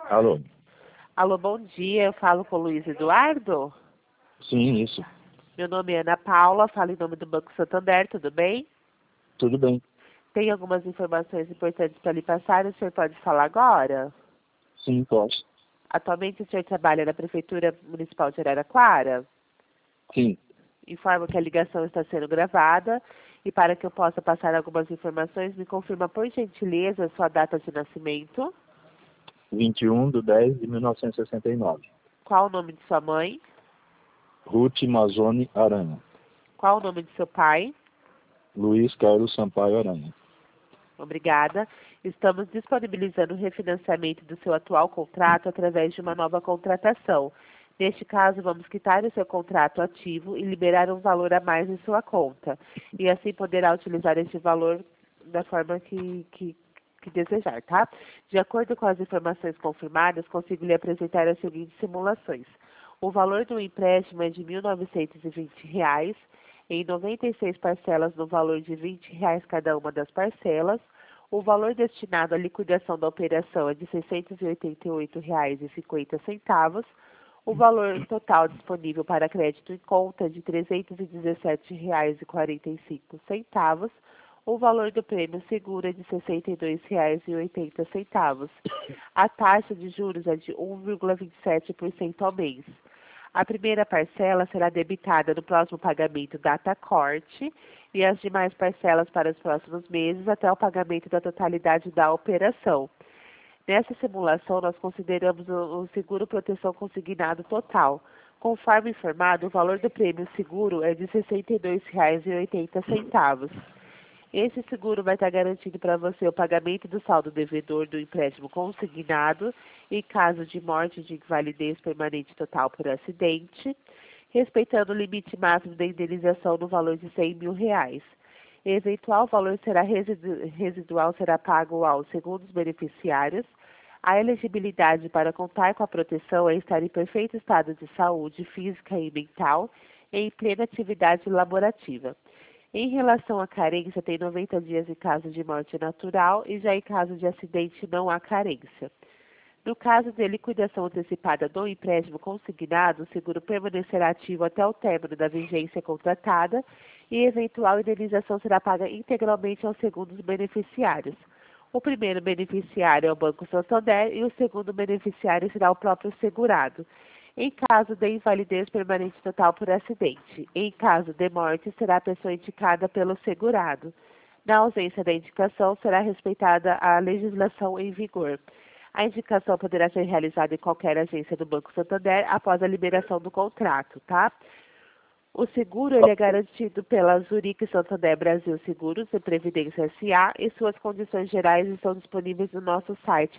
Alô? Alô, bom dia. Eu falo com o Luiz Eduardo. Sim, isso. Meu nome é Ana Paula, falo em nome do Banco Santander, tudo bem? Tudo bem. Tem algumas informações importantes para lhe passar, o senhor pode falar agora? Sim, posso. Atualmente o senhor trabalha na Prefeitura Municipal de Araraquara? Sim. Informo que a ligação está sendo gravada e para que eu possa passar algumas informações, me confirma por gentileza sua data de nascimento, 21/10/1969. qual o nome de sua mãe, Ruth Mazzoni Aranha. qual o nome de seu pai. Luiz Carlos Sampaio Aranha. Obrigada. Estamos disponibilizando o refinanciamento do seu atual contrato através de uma nova contratação. Neste caso, vamos quitar o seu contrato ativo e liberar um valor a mais em sua conta. E assim poderá utilizar este valor da forma que desejar, tá? De acordo com as informações confirmadas, consigo lhe apresentar as seguintes simulações. O valor do empréstimo é de R$ 1.920, em 96 parcelas no valor de R$ 20 cada uma das parcelas. O valor destinado à liquidação da operação é de R$ 688,50. O valor total disponível para crédito em conta é de R$ 317,45. O valor do prêmio seguro é de R$ 62,80. A taxa de juros é de 1,27% ao mês. A primeira parcela será debitada no próximo pagamento data corte e as demais parcelas para os próximos meses até o pagamento da totalidade da operação. Nessa simulação, nós consideramos o seguro proteção consignado total. Conforme informado, o valor do prêmio seguro é de R$ 62,80. Esse seguro vai estar garantindo para você o pagamento do saldo devedor do empréstimo consignado em caso de morte de invalidez permanente total por acidente, respeitando o limite máximo da indenização no valor de R$ 100 mil. Eventual valor residual será pago aos segundos beneficiários. A elegibilidade para contar com a proteção é estar em perfeito estado de saúde física e mental e em plena atividade laborativa. Em relação à carência, tem 90 dias em caso de morte natural e já em caso de acidente não há carência. No caso de liquidação antecipada do empréstimo consignado, o seguro permanecerá ativo até o término da vigência contratada e eventual indenização será paga integralmente aos segundos beneficiários. O primeiro beneficiário é o Banco Santander e o segundo beneficiário será o próprio segurado. Em caso de invalidez permanente total por acidente, em caso de morte, será a pessoa indicada pelo segurado. Na ausência da indicação, será respeitada a legislação em vigor. A indicação poderá ser realizada em qualquer agência do Banco Santander após a liberação do contrato, tá? O seguro ele é garantido pela Zurique Santander Brasil Seguros e Previdência S.A. e suas condições gerais estão disponíveis no nosso site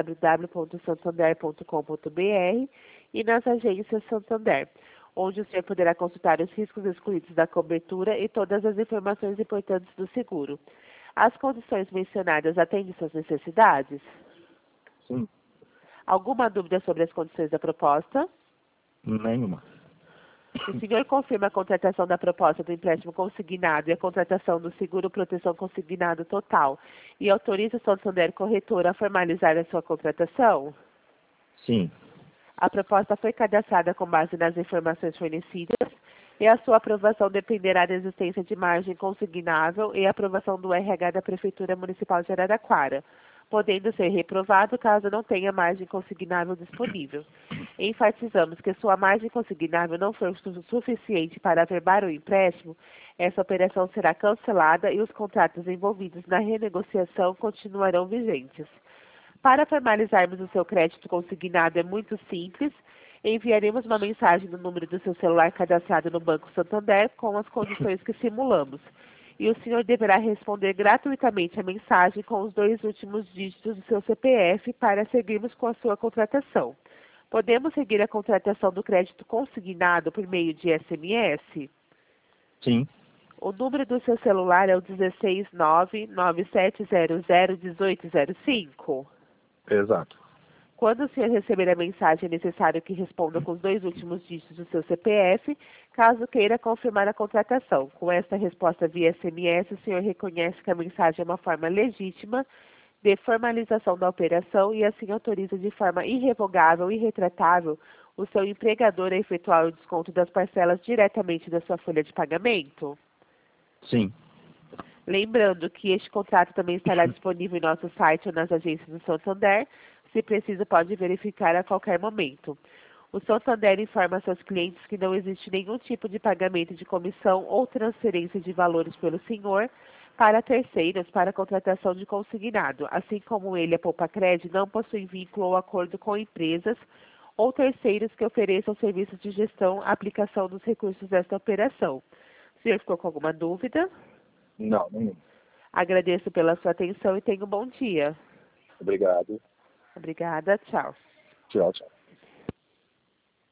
www.santander.com.br e nas agências Santander, onde o senhor poderá consultar os riscos excluídos da cobertura e todas as informações importantes do seguro. As condições mencionadas atendem suas necessidades? Sim. Alguma dúvida sobre as condições da proposta? Nenhuma. O senhor confirma a contratação da proposta do empréstimo consignado e a contratação do seguro proteção consignado total e autoriza o Santander Corretora a formalizar a sua contratação? Sim. A proposta foi cadastrada com base nas informações fornecidas e a sua aprovação dependerá da existência de margem consignável e aprovação do RH da Prefeitura Municipal de Araraquara, podendo ser reprovado caso não tenha margem consignável disponível. Enfatizamos que sua margem consignável não for suficiente para averbar o empréstimo, essa operação será cancelada e os contratos envolvidos na renegociação continuarão vigentes. Para formalizarmos o seu crédito consignado é muito simples. Enviaremos uma mensagem no número do seu celular cadastrado no Banco Santander com as condições que simulamos. E o senhor deverá responder gratuitamente a mensagem com os 2 últimos dígitos do seu CPF para seguirmos com a sua contratação. Podemos seguir a contratação do crédito consignado por meio de SMS? Sim. O número do seu celular é o 16997001805. Exato. Quando o senhor receber a mensagem, é necessário que responda com os 2 últimos dígitos do seu CPF, caso queira confirmar a contratação. Com esta resposta via SMS, o senhor reconhece que a mensagem é uma forma legítima de formalização da operação e assim autoriza de forma irrevogável e irretratável o seu empregador a efetuar o desconto das parcelas diretamente da sua folha de pagamento? Sim. Lembrando que este contrato também estará disponível em nosso site ou nas agências do Santander. Se preciso, pode verificar a qualquer momento. O Santander informa seus clientes que não existe nenhum tipo de pagamento de comissão ou transferência de valores pelo senhor para terceiros para a contratação de consignado, assim como ele, a Poupacred, não possui vínculo ou acordo com empresas ou terceiros que ofereçam serviços de gestão, aplicação dos recursos desta operação. O senhor ficou com alguma dúvida? Não, nenhum. Agradeço pela sua atenção e tenha um bom dia. Obrigado. Obrigada, tchau. Tchau, tchau.